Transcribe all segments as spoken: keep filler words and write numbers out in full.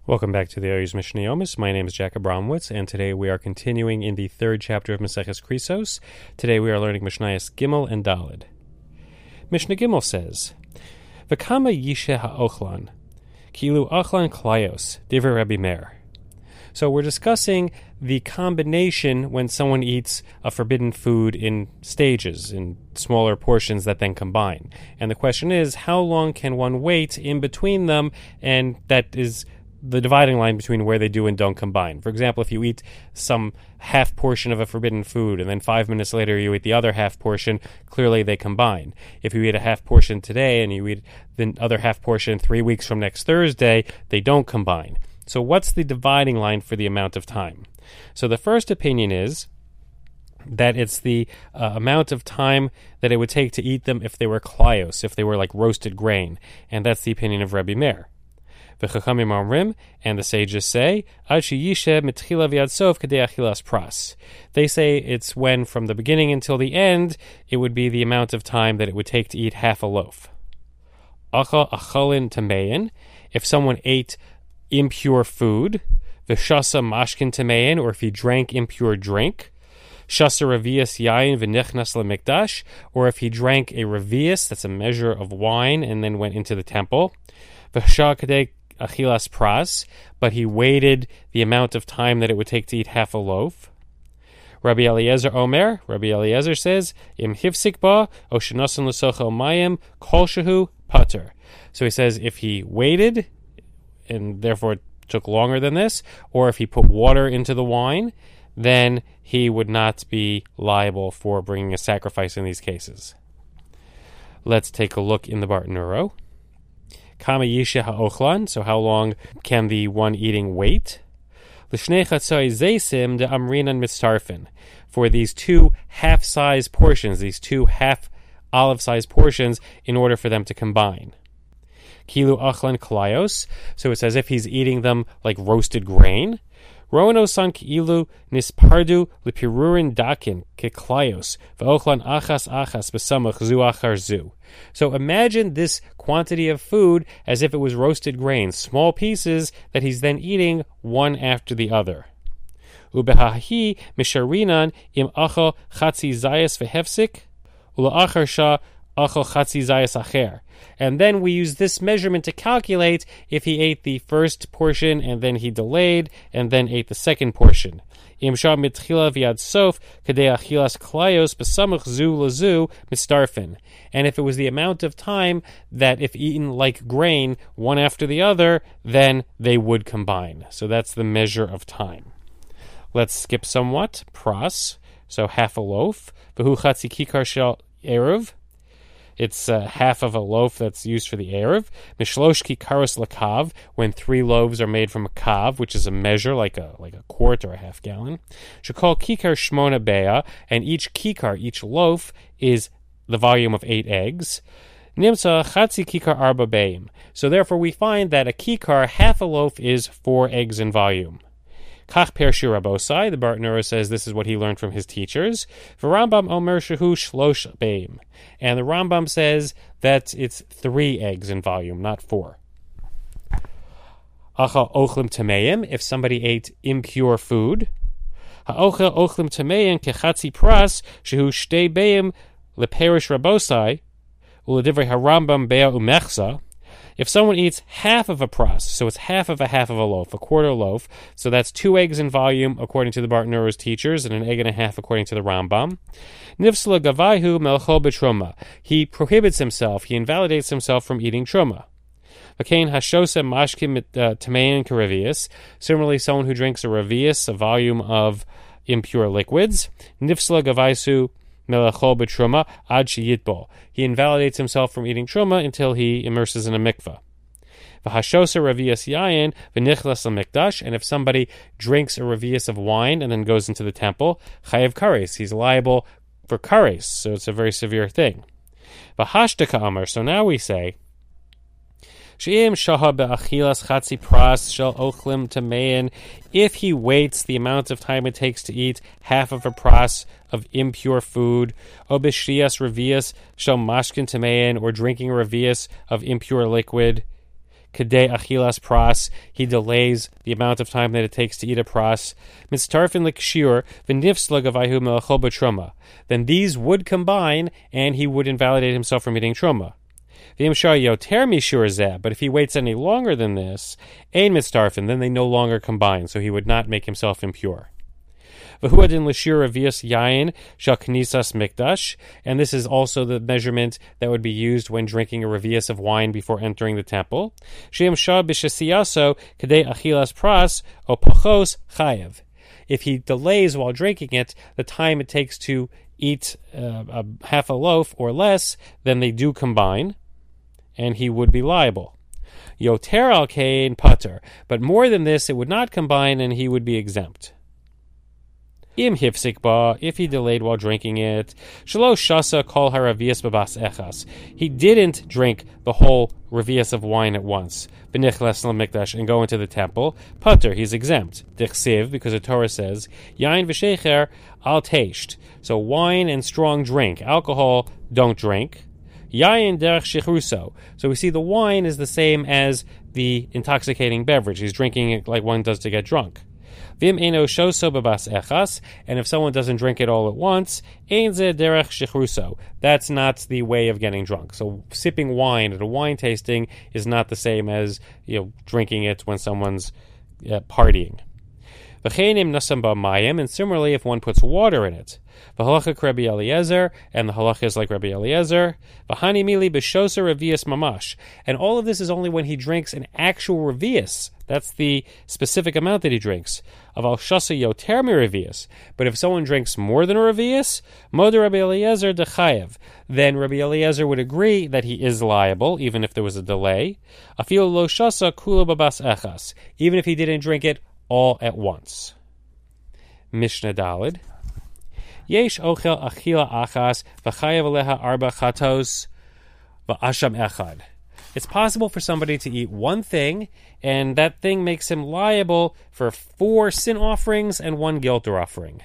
Welcome back to the Oyuz Mishnah Yomis. My name is Jack Abramowitz, and today we are continuing in the third chapter of Maseches Krisos. Today we are learning Mishnayos Gimel and Daled. Mishnah Gimel says, "V'kama yishe ha'ochlan, kilu ochlan klayos, divrei Rabbi Meir." So we're discussing the combination when someone eats a forbidden food in stages, in smaller portions that then combine. And the question is, how long can one wait in between them? And that is the dividing line between where they do and don't combine. For example, if you eat some half portion of a forbidden food and then five minutes later you eat the other half portion, clearly they combine. If you eat a half portion today and you eat the other half portion three weeks from next Thursday, they don't combine. So what's the dividing line for the amount of time? So the first opinion is that it's the uh, amount of time that it would take to eat them if they were klayos, if they were like roasted grain. And that's the opinion of Rabbi Meir. V'chachamim amrim, and the sages say, Ad sheyishe mitchila v'ad sof kadei achilas pras. They say it's when from the beginning until the end, it would be the amount of time that it would take to eat half a loaf. Acha achalin tamein, if someone ate impure food, v'shasa mashkin tamein, or if he drank impure drink, shasa revius yayin v'nichnas lemikdash, or if he drank a revius, that's a measure of wine, and then went into the temple, v'shah kadei achilas pras, but he waited the amount of time that it would take to eat half a loaf. Rabbi Eliezer Omer, Rabbi Eliezer says, Im hifsik ba, o shenosan l'sochel mayim, kol shehu pater. So he says if he waited, and therefore took longer than this, or if he put water into the wine, then he would not be liable for bringing a sacrifice in these cases. Let's take a look in the Bartanuro. Kama yishe ha'ochlan, so how long can the one eating wait? L'shnei chatzai zeisim de amrinan mitzarfin. For these two half-size portions, these two half olive-size portions, in order for them to combine. Kilu achlan klayos, so it's as if he's eating them like roasted grain. Roano san kilu nispardu lipirurin dakin ke klayos, v'ochlan achas achas besamach zu achar zu. So imagine this quantity of food as if it was roasted grain, small pieces that he's then eating one after the other. Ubehahi misharinan im achal chatzi zayas vehefsik, ula'achar shah achal chatzi zayas acher. And then we use this measurement to calculate if he ate the first portion and then he delayed and then ate the second portion. Im shah mitchila v'yad sof kadei achilas klayos besamach zu lazu mistarfin. And if it was the amount of time that if eaten like grain, one after the other, then they would combine. So that's the measure of time. Let's skip somewhat. Pras, so half a loaf. V'hu chatzi kikar shel eruv. It's uh, half of a loaf that's used for the eruv. Mishlosh kikaros lakav, when three loaves are made from a kav, which is a measure like a like a quart or a half gallon. Shekol kikar shmona bea, and each kikar, each loaf, is the volume of eight eggs. Nimsa chatzi kikar arba beim. So therefore we find that a kikar, half a loaf, is four eggs in volume. Kach Pershi Rabosai, the Bartanura says this is what he learned from his teachers. Rambam Omer Shehu Shlosh Beim. And the Rambam says that it's three eggs in volume, not four. Acha Ochlim Tameim, if somebody ate impure food. Ha'ocha Ochlim Tameim Kechatzi Pras Shehu Shtei Beim Leperish Rabosai Uladivrei HaRambam Bea Umechza. If someone eats half of a pras, so it's half of a half of a loaf, a quarter loaf, so that's two eggs in volume according to the Bartanuro's teachers, and an egg and a half according to the Rambam. Nifsla gavaihu melchol betruma. He prohibits himself, he invalidates himself from eating truma. V'kein hashosem mashkim tamein kerevius. Similarly, someone who drinks a revius, a volume of impure liquids. Nifsla gavaisu melachol betruma ad sheyitbol. He invalidates himself from eating truma until he immerses in a mikveh. V'hashosa revius yayin v'nichlas l'mikdash. And if somebody drinks a revius of wine and then goes into the temple, chayev kares. He's liable for kares, so it's a very severe thing. V'hashtaka amar. So now we say, She'im shaha be'achilas chatzi pras shel ochlim tamein. If he waits the amount of time it takes to eat half of a pras of impure food, o b'shrias revius shel mashkin tamein, or drinking a revius of impure liquid, Kedei achilas pras, he delays the amount of time that it takes to eat a pras. Mitztarfin l'kshir v'nifsla gavayhu melachol b'truma. Then these would combine, and he would invalidate himself from eating truma. V'im shar yoter mishur zeh, but if he waits any longer than this, ein mitztarfin, then they no longer combine, so he would not make himself impure. V'huadin l'shir revius yayin shal knisas mikdash, and this is also the measurement that would be used when drinking a revius of wine before entering the temple. Sheim shah b'shesiyaso kedei achilas pras o pachos chayev. If he delays while drinking it, the time it takes to eat uh, a half a loaf or less, then they do combine, and he would be liable. Yoter al kain pater, but more than this, it would not combine, and he would be exempt. Im hifsik ba, if he delayed while drinking it, shelo shasa kol haravias babas echas. He didn't drink the whole revius of wine at once. Benichles l'mikdash, and go into the temple. Pater, he's exempt. Dichsiv, because the Torah says, yain v'shecher al teisht. So wine and strong drink. Alcohol, don't drink. Yain derech shechruso. So we see the wine is the same as the intoxicating beverage. He's drinking it like one does to get drunk. Vim eno shoso babas echas, and if someone doesn't drink it all at once, ein ze derech shechruso. That's not the way of getting drunk. So sipping wine at a wine tasting is not the same as, you know, drinking it when someone's uh, partying. V'cheinim nasam ba'mayim, and similarly, if one puts water in it. V'halacha Rabbi Eliezer, and the halacha is like Rabbi Eliezer. V'hani mili b'shosa revius mamash, and all of this is only when he drinks an actual revius. That's the specific amount that he drinks. Of al shasa yoter mi revius, but if someone drinks more than a revius, moder Rabbi Eliezer dechayev, then Rabbi Eliezer would agree that he is liable, even if there was a delay. Afil lo shasa kula babas echas, even if he didn't drink it all at once. Mishnah Daled. Yesh ochel achila achas v'chayev aleha arba chatos v'asham echad. It's possible for somebody to eat one thing, and that thing makes him liable for four sin offerings and one guilt offering.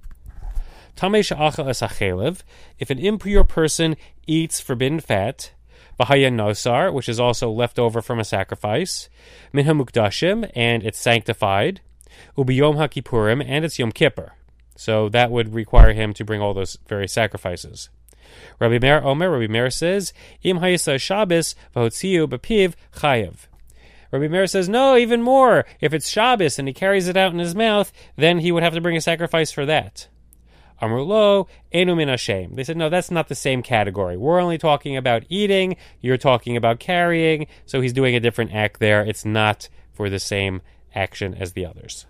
Tamei she'achal es hachelev, if an impure person eats forbidden fat, v'haya nosar, which is also left over from a sacrifice, min hamukdashim, and it's sanctified, ubiyom haKippurim, and it's Yom Kippur. So that would require him to bring all those various sacrifices. Rabbi Meir Omer, Rabbi Meir says, Im hayisa Shabbos v'hotziu b'piv chayev. Rabbi Meir says, no, even more. If it's Shabbos and he carries it out in his mouth, then he would have to bring a sacrifice for that. Amru lo, enu min hashem. They said, no, that's not the same category. We're only talking about eating. You're talking about carrying. So he's doing a different act there. It's not for the same action as the others.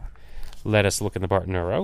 Let us look in the Bartanuro.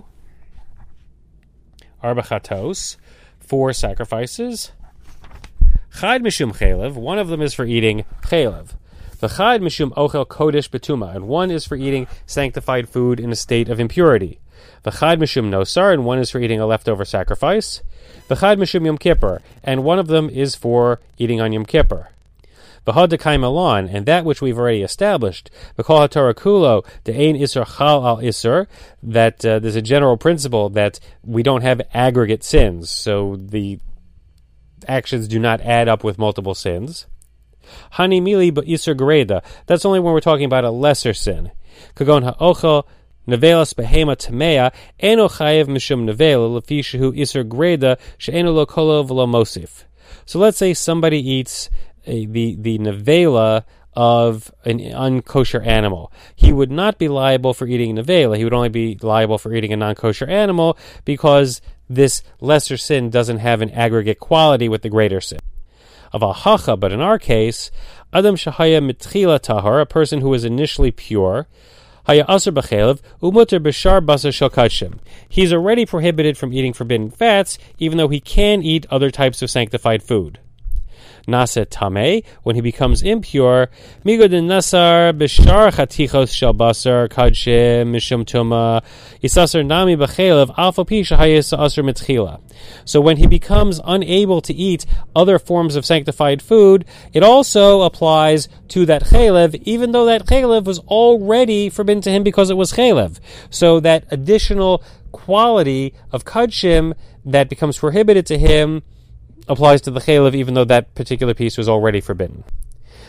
Arba chatos, four sacrifices. Chad mishum chalev, one of them is for eating chalev. V'chad mishum ochel kodesh betuma, and one is for eating sanctified food in a state of impurity. V'chad mishum nosar, and one is for eating a leftover sacrifice. V'chad mishum Yom Kippur, and one of them is for eating on Yom Kippur. V'had dekayim alon, and that which we've already established, v'kol haTorah kulo de'ein isur chal al isur, that uh, there's a general principle that we don't have aggregate sins, so the actions do not add up with multiple sins. Hani mili b'isur gereda, that's only when we're talking about a lesser sin. Kagon ha'ochel nevelas behema tamea eno chayev mishum nevela lefi shehu isur gereda she'eno lo kolo v'lo mosif. So let's say somebody eats a, the the nevela of an unkosher animal. He would not be liable for eating nevela. He would only be liable for eating a non-kosher animal because this lesser sin doesn't have an aggregate quality with the greater sin. Of a hacha, but in our case, Adam shahaya mitchila tahar, a person who was initially pure, haya asur b'chelev umuter b'shar basar shel kachim. He's already prohibited from eating forbidden fats, even though he can eat other types of sanctified food. Nase tameh, when he becomes impure, migod nasar b'shar chatichos shel basar kachim mishum tuma isasar nami b'chelev alfa pisha hayisa asur mitchila. So when he becomes unable to eat other forms of sanctified food, it also applies to that chelev, even though that chelev was already forbidden to him because it was chelev. So that additional quality of kachim that becomes prohibited to him applies to the chalev, even though that particular piece was already forbidden.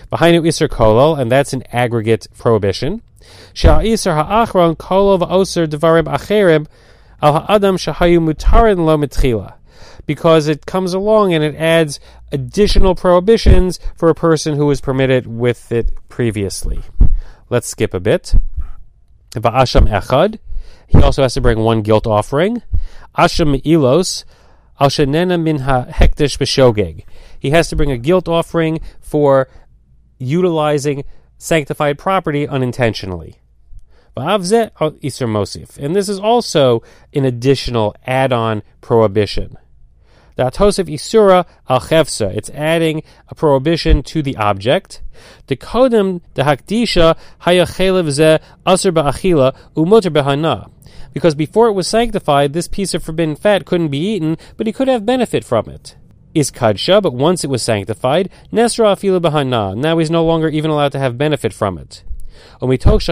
V'hainu iser kolol, and that's an aggregate prohibition. She'al iser ha'achron kolol v'oser devarim acherim al ha'adam shehayu mutarin lo mitchila. Because it comes along and it adds additional prohibitions for a person who was permitted with it previously. Let's skip a bit. Va'asham echad. He also has to bring one guilt offering. Asham me'ilos al shenena min ha'hekdesh b'shogeg. He has to bring a guilt offering for utilizing sanctified property unintentionally. Va'avzeh iser mosif. And this is also an additional add-on prohibition. The atosef isura al chefsa. It's adding a prohibition to the object. The kodem the hakdisha haya chelev ze aser ba'achila umoter behana. Because before it was sanctified, this piece of forbidden fat couldn't be eaten, but he could have benefit from it. Is kadsha, but once it was sanctified, nesra afila behana. Now he's no longer even allowed to have benefit from it. And once the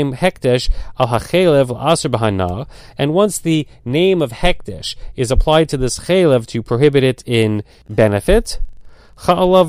name of hekdesh is applied to this chelev to prohibit it in benefit, so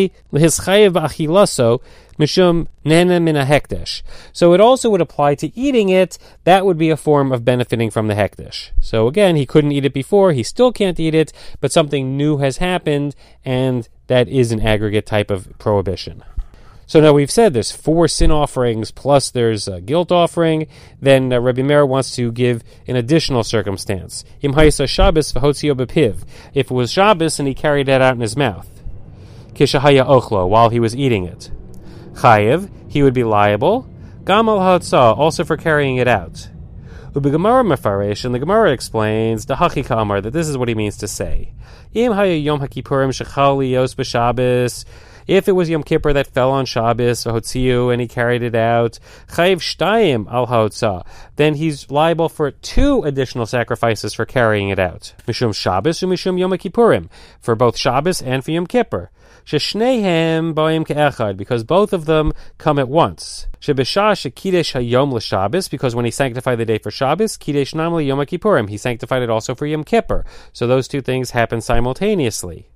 it also would apply to eating it. That would be a form of benefiting from the hekdesh. So again, he couldn't eat it before, he still can't eat it, but something new has happened, and that is an aggregate type of prohibition. So now we've said there's four sin offerings, plus there's a guilt offering. Then uh, Rabbi Meir wants to give an additional circumstance. Im ha'isa Shabbos v'hotzio b'piv. If it was Shabbos and he carried that out in his mouth. Kishahaya ochlo, while he was eating it. Chayev, he would be liable. Gam al ha'otzah, also for carrying it out. U'begemara mefaresh, and the Gemara explains, the hachika amar, that this is what he means to say. Im haya yom ha'kippurim shechal liyos b'Shabbos. If it was Yom Kippur that fell on Shabbos, Hotziu, and he carried it out, Chayiv Shtayim al Haotzah, then he's liable for two additional sacrifices for carrying it out. Mishum Shabbos and Mishum Yom Kippurim, for both Shabbos and for Yom Kippur. Sheshneihem Boim Ke'echad, because both of them come at once. Shebeshah Shekidesh Hayom l'Shabbos, because when he sanctified the day for Shabbos, Kidesh Nam Yom Kippurim, he sanctified it also for Yom Kippur. So those two things happen simultaneously.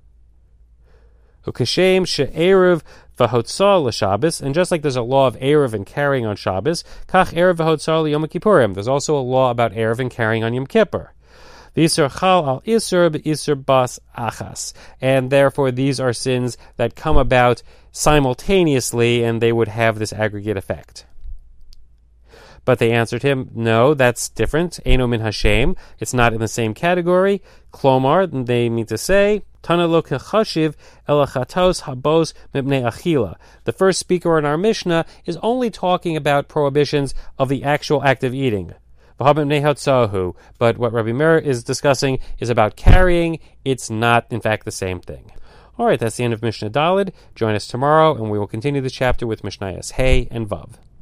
Ukashem she'erev v'hotzah l'Shabbos, and just like there's a law of erev and carrying on Shabbos, kach erev v'hotzah l'Yom Kippurim. There's also a law about erev and carrying on Yom Kippur. V'isur chal al isur b'isur bas achas, and therefore these are sins that come about simultaneously, and they would have this aggregate effect. But they answered him, no, that's different. Eino min Hashem. It's not in the same category. Klomar, they mean to say, Tana lo kechashiv elachatos habos mibnei achila. The first speaker in our Mishnah is only talking about prohibitions of the actual act of eating. But what Rabbi Meir is discussing is about carrying. It's not, in fact, the same thing. All right, that's the end of Mishnah Daled. Join us tomorrow, and we will continue the chapter with Mishnayos Hey and Vav.